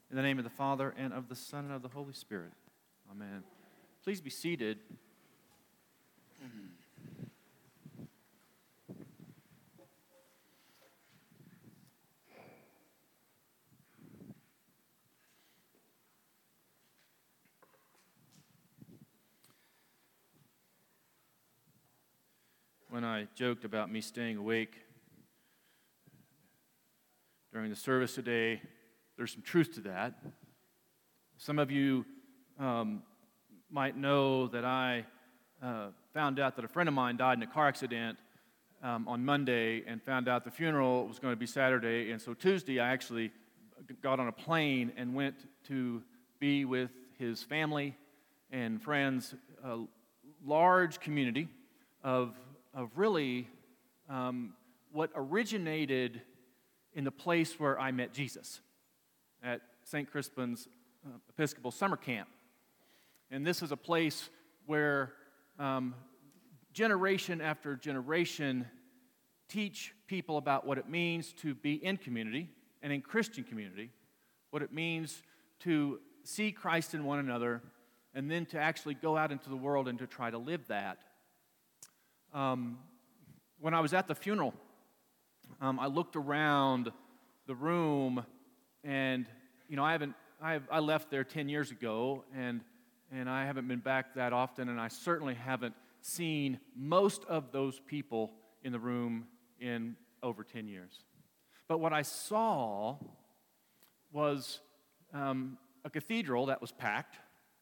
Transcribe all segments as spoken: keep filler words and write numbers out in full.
In the name of the Father, and of the Son, and of the Holy Spirit. Amen. Please be seated. When I joked about me staying awake during the service today, there's some truth to that. Some of you um, might know that I uh, found out that a friend of mine died in a car accident um, on Monday, and found out the funeral was going to be Saturday. And so Tuesday, I actually got on a plane and went to be with his family and friends, a large community of, of really um, what originated in the place where I met Jesus, at Saint Crispin's uh, Episcopal Summer Camp. And this is a place where um, generation after generation teach people about what it means to be in community and in Christian community, what it means to see Christ in one another, and then to actually go out into the world and to try to live that. Um, when I was at the funeral, um, I looked around the room. And, you know, I haven't, I, have, I left there ten years ago, and, and I haven't been back that often, and I certainly haven't seen most of those people in the room in over ten years. But what I saw was um, a cathedral that was packed.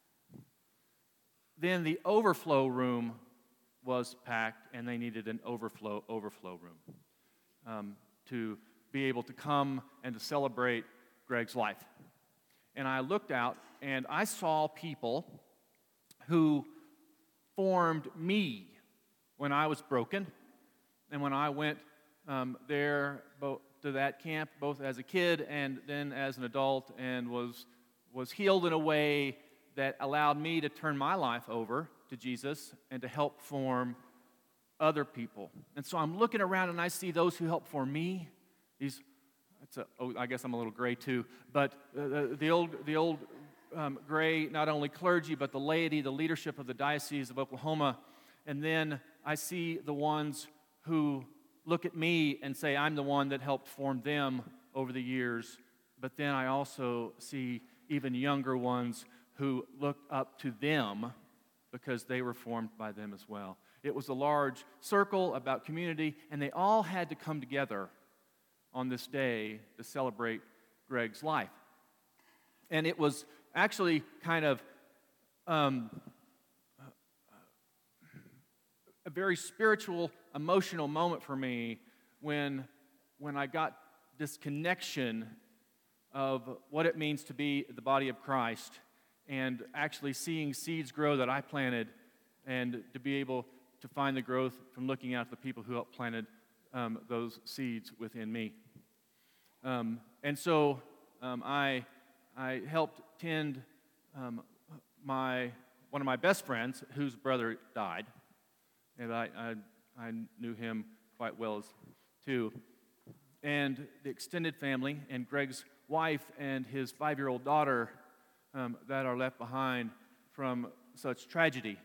Then the overflow room was packed, and they needed an overflow, overflow room um, to be able to come and to celebrate Greg's life. And I looked out, and I saw people who formed me when I was broken, and when I went um, there both to that camp, both as a kid and then as an adult, and was was healed in a way that allowed me to turn my life over to Jesus and to help form other people. And so I'm looking around, and I see those who helped form me. These It's a, oh, I guess I'm a little gray too, but uh, the old, the old um, gray, not only clergy, but the laity, the leadership of the Diocese of Oklahoma. And then I see the ones who look at me and say, I'm the one that helped form them over the years. But then I also see even younger ones who looked up to them because they were formed by them as well. It was a large circle about community, and they all had to come together on this day to celebrate Greg's life. And it was actually kind of um, a very spiritual, emotional moment for me when, when I got this connection of what it means to be the body of Christ, and actually seeing seeds grow that I planted, and to be able to find the growth from looking out at the people who helped planted um, those seeds within me. Um, and so um, I I helped tend um, my one of my best friends whose brother died, and I I, I knew him quite well as too, and the extended family and Greg's wife and his five-year-old daughter um, that are left behind from such tragedy.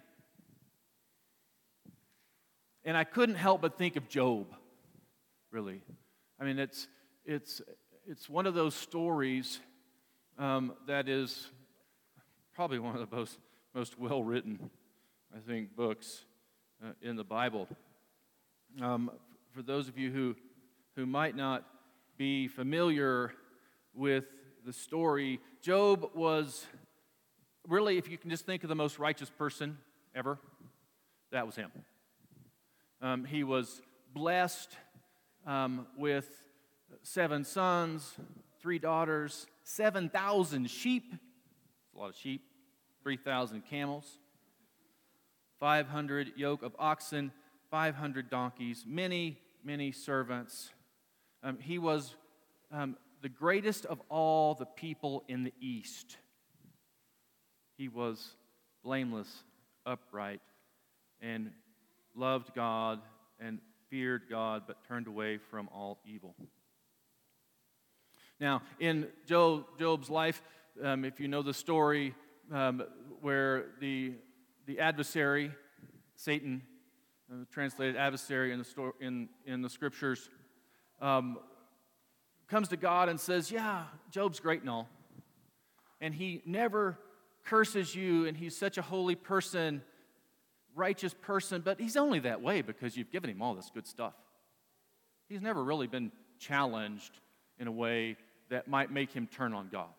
And I couldn't help but think of Job, really. I mean, it's it's it's one of those stories um, that is probably one of the most most well-written, I think, books uh, in the Bible. Um, for those of you who who might not be familiar with the story, Job was really, if you can just think of the most righteous person ever, that was him. Um, he was blessed um, with seven sons, three daughters, seven thousand sheep, that's a lot of sheep, three thousand camels, five hundred yoke of oxen, five hundred donkeys, many, many servants. Um, he was um, the greatest of all the people in the East. He was blameless, upright, and loved God and feared God, but turned away from all evil. Now, in Job, Job's life, um, if you know the story um, where the, the adversary, Satan, uh, translated adversary in the, sto- in, in the scriptures, um, comes to God and says, yeah, Job's great and all. And he never curses you, and he's such a holy person, righteous person, but he's only that way because you've given him all this good stuff. He's never really been challenged in a way that might make him turn on God.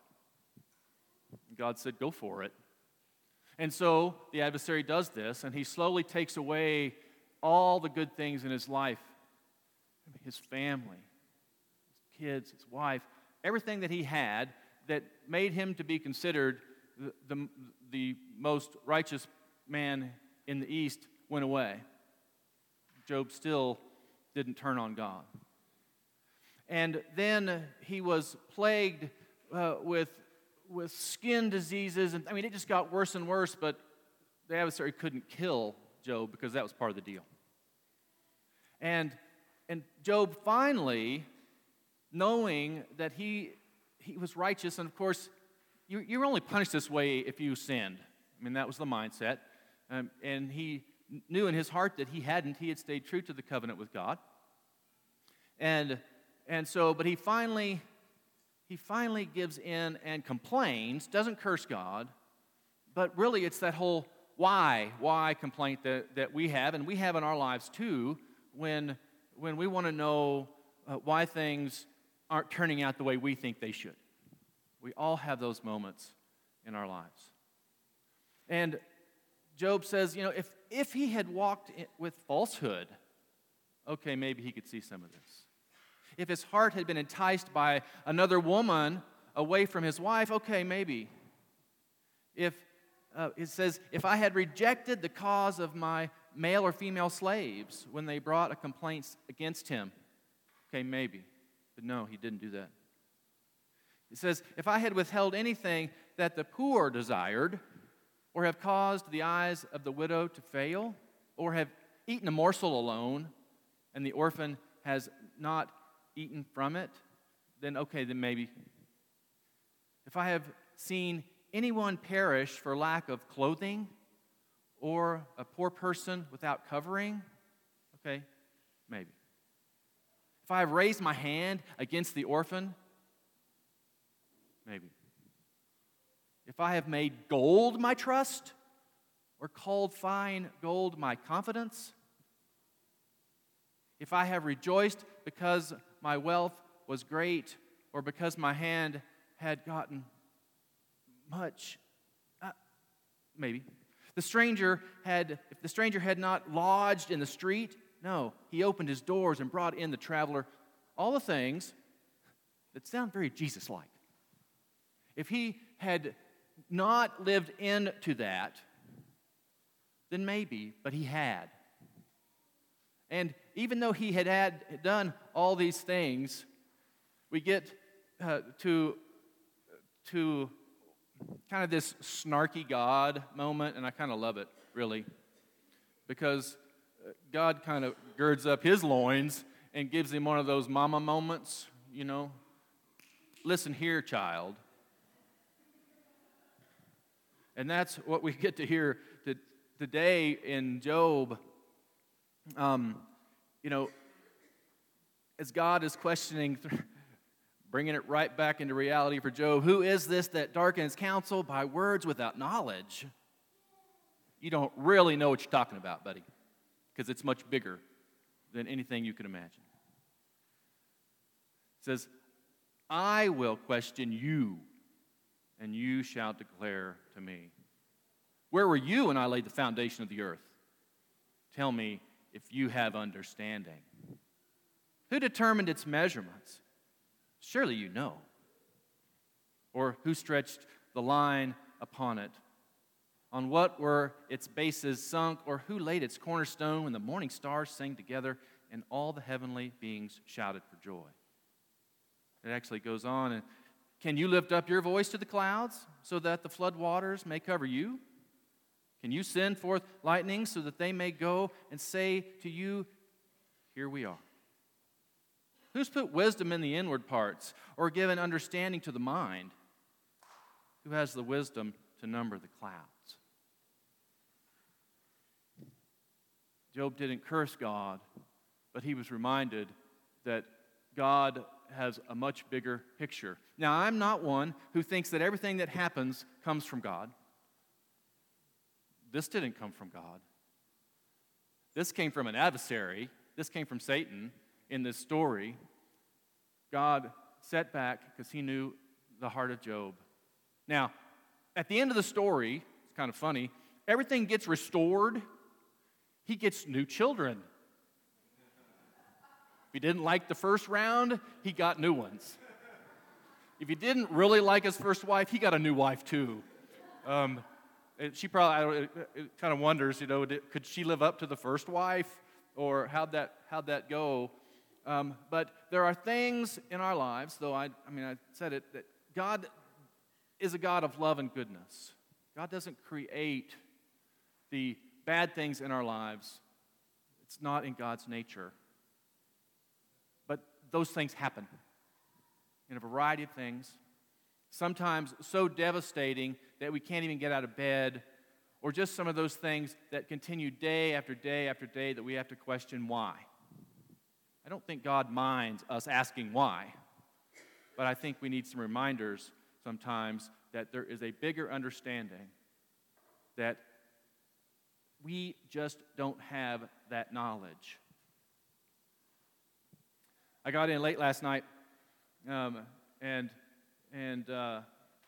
God said, go for it. And so the adversary does this, and he slowly takes away all the good things in his life, his family, his kids, his wife, everything that he had that made him to be considered the, the, the most righteous man in the East went away. Job still didn't turn on God. And then he was plagued uh, with, with skin diseases. And I mean, it just got worse and worse, but the adversary couldn't kill Job because that was part of the deal. And, and Job finally, knowing that he, he was righteous, and of course, you, you're only punished this way if you sinned. I mean, that was the mindset. Um, and he knew in his heart that he hadn't. He had stayed true to the covenant with God. And and so, but he finally, he finally gives in and complains, doesn't curse God, but really it's that whole why, why complaint that, that we have, and we have in our lives too, when, when we want to know uh, why things aren't turning out the way we think they should. We all have those moments in our lives. And Job says, you know, if, if he had walked in with falsehood, okay, maybe he could see some of this. If his heart had been enticed by another woman away from his wife, okay, maybe. If uh, it says, if I had rejected the cause of my male or female slaves when they brought a complaint against him, okay, maybe. But no, he didn't do that. It says, if I had withheld anything that the poor desired, or have caused the eyes of the widow to fail, or have eaten a morsel alone, and the orphan has not eaten from it, then okay, then maybe. If I have seen anyone perish for lack of clothing, or a poor person without covering, okay, maybe. If I have raised my hand against the orphan, maybe. If I have made gold my trust, or called fine gold my confidence, if I have rejoiced because my wealth was great, or because my hand had gotten much, uh, maybe. The stranger had, if the stranger had not lodged in the street, no, he opened his doors and brought in the traveler. All the things that sound very Jesus-like. If he had not lived into that, then maybe, but he had. And even though he had, had done all these things, we get uh, to, to kind of this snarky God moment, and I kind of love it, really, because God kind of girds up his loins and gives him one of those mama moments, you know. Listen here, child. And that's what we get to hear to, today in Job. Um, you know, as God is questioning, bringing it right back into reality for Job, who is this that darkens counsel by words without knowledge? You don't really know what you're talking about, buddy, because it's much bigger than anything you can imagine. It says, I will question you, and you shall declare to me. Where were you when I laid the foundation of the earth? Tell me if you have understanding. Who determined its measurements? Surely you know. Or who stretched the line upon it? On what were its bases sunk? Or who laid its cornerstone when the morning stars sang together and all the heavenly beings shouted for joy? It actually goes on. And can you lift up your voice to the clouds so that the flood waters may cover you? Can you send forth lightning so that they may go and say to you, here we are? Who's put wisdom in the inward parts, or given understanding to the mind? Who has the wisdom to number the clouds? Job didn't curse God, but he was reminded that God has a much bigger picture. Now, I'm not one who thinks that everything that happens comes from God. This didn't come from God. This came from an adversary. This came from Satan in this story. God sat back because he knew the heart of Job. Now, at the end of the story, it's kind of funny, everything gets restored. He gets new children. If he didn't like the first round, he got new ones. If he didn't really like his first wife, he got a new wife too. Um, she probably it, it kind of wonders, you know, did, could she live up to the first wife, or how'd that how'd that go? Um, but there are things in our lives, though I I mean I said it, that God is a God of love and goodness. God doesn't create the bad things in our lives. It's not in God's nature. But those things happen in a variety of things, sometimes so devastating that we can't even get out of bed, or just some of those things that continue day after day after day that we have to question why. I don't think God minds us asking why, but I think we need some reminders sometimes that there is a bigger understanding that we just don't have that knowledge. I got in late last night, um, and and uh,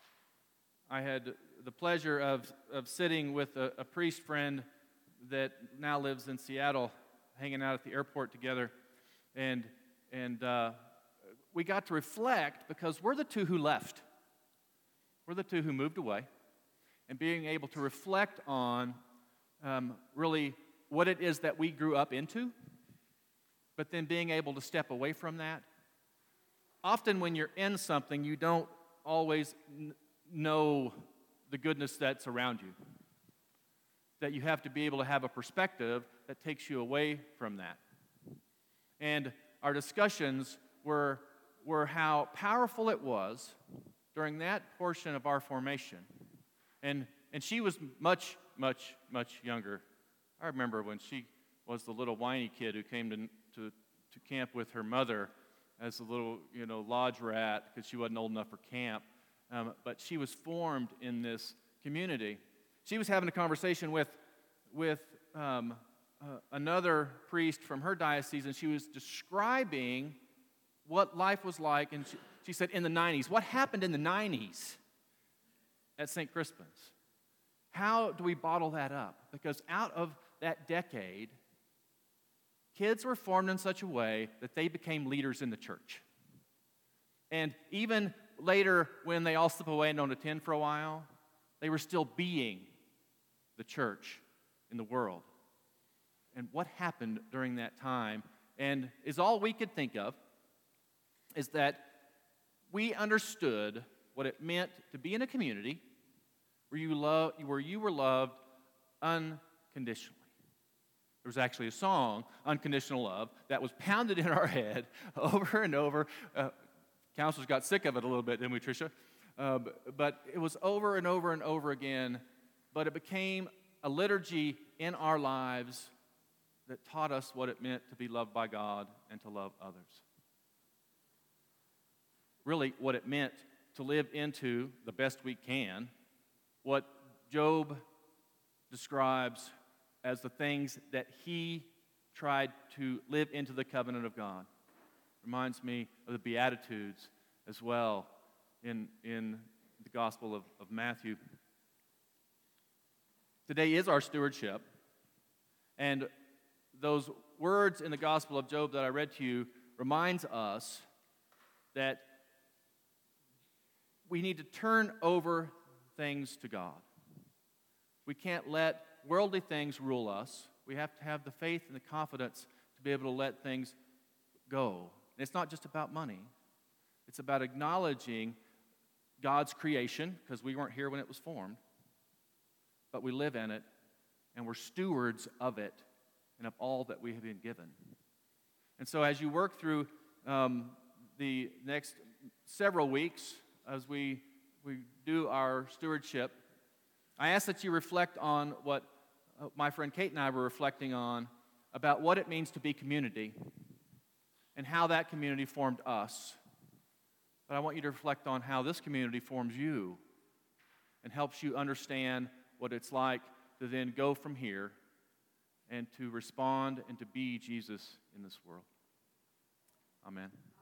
I had the pleasure of, of sitting with a, a priest friend that now lives in Seattle, hanging out at the airport together, and and uh, we got to reflect because we're the two who left. We're the two who moved away, and being able to reflect on um, really what it is that we grew up into, but then being able to step away from that. Often when you're in something, you don't always n- know the goodness that's around you. That you have to be able to have a perspective that takes you away from that. And our discussions were, were how powerful it was during that portion of our formation. And, and she was much, much, much younger. I remember when she was the little whiny kid who came to, to, to camp with her mother as a little, you know, lodge rat because she wasn't old enough for camp. Um, but she was formed in this community. She was having a conversation with, with um, uh, another priest from her diocese, and she was describing what life was like. And she, she said, in the nineties, what happened in the nineties at Saint Crispin's? How do we bottle that up? Because out of that decade, kids were formed in such a way that they became leaders in the church. And even later, when they all slip away and don't attend for a while, they were still being the church in the world. And what happened during that time, and is all we could think of, is that we understood what it meant to be in a community where you, love, where you were loved unconditionally. There was actually a song, Unconditional Love, that was pounded in our head over and over. Uh, counselors got sick of it a little bit, didn't we, Tricia? Uh, but, but it was over and over and over again, but it became a liturgy in our lives that taught us what it meant to be loved by God and to love others. Really, what it meant to live into, the best we can, what Job describes as the things that he tried to live into the covenant of God. Reminds me of the Beatitudes as well in, in the Gospel of, of Matthew. Today is our stewardship, and those words in the Gospel of Job that I read to you reminds us that we need to turn over things to God. We can't let worldly things rule us. We have to have the faith and the confidence to be able to let things go. And it's not just about money. It's about acknowledging God's creation, because we weren't here when it was formed, but we live in it, and we're stewards of it and of all that we have been given. And so as you work through um, the next several weeks as we, we do our stewardship, I ask that you reflect on what uh, my friend Kate and I were reflecting on about what it means to be community and how that community formed us. But I want you to reflect on how this community forms you and helps you understand what it's like to then go from here and to respond and to be Jesus in this world. Amen.